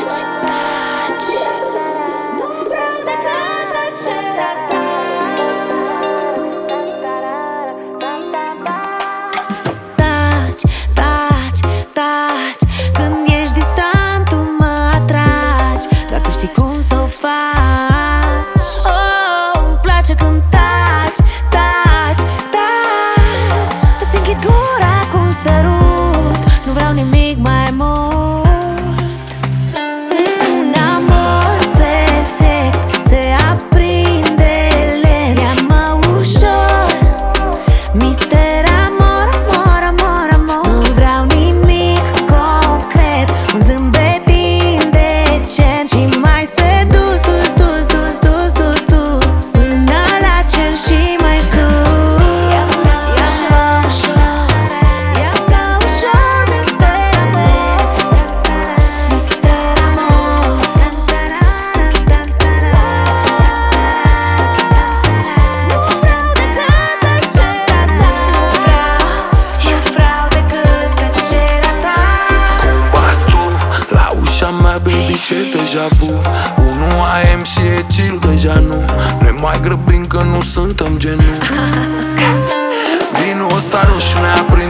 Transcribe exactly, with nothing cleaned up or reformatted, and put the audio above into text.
Nu vreau decât tăcerea ta. Taci, taci, taci. Când ești distant tu mă atragi. Doar tu știi cum să o faci. Oh, îmi place când taci, taci, taci. Îți închid gura cu un sărut. Nu vreau nimic mai mult. Un amor perfect se aprinde lent. Ia-mă ușor, mister amor, amor, amor, amor. Nu vreau nimic concret, un zâmbet indecent și mai sedus, dus, dus, dus, dus, dus, dus, până la cer și mai sus. Ia-mă ușor, ia-mă ușor, mister amor, mister amor. Nu vreau decât tăcerea ta. Nu vreau decât tăcerea ta. Pas tu la ușa mea, baby, ce deja vu. Unu A M și e chill, deja nu. Ne mai grăbim că nu suntem genul. Vinul ăsta roșu ne-a prins